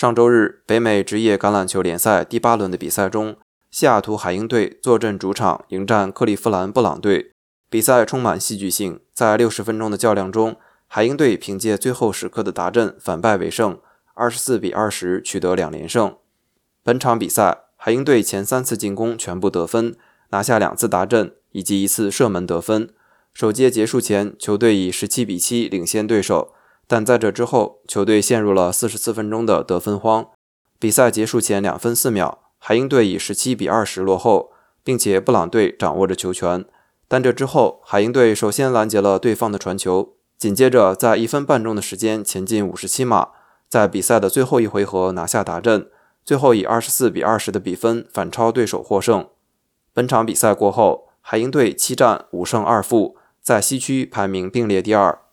上周日，北美职业橄榄球联赛第8轮的比赛中，西雅图海鹰队坐镇主场迎战克利夫兰布朗队。比赛充满戏剧性，在60分钟的较量中，海鹰队凭借最后时刻的达阵反败为胜，24-20取得2连胜。本场比赛，海鹰队前3次进攻全部得分，拿下2次达阵以及1次射门得分。首节结束前，球队以17-7领先对手，但在这之后，球队陷入了44分钟的得分荒。比赛结束前2分4秒，海鹰队以17-20落后，并且布朗队掌握着球权。但这之后，海鹰队首先拦截了对方的传球，紧接着在1分半钟的时间前进57码，在比赛的最后一回合拿下达阵，最后以24-20的比分反超对手获胜。本场比赛过后，海鹰队7战5胜2负，在西区排名并列第2。